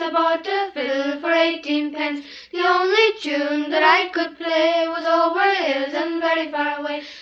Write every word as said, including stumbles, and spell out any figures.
I bought a fiddle for eighteen pence. The only tune that I could play was over hills and very far away.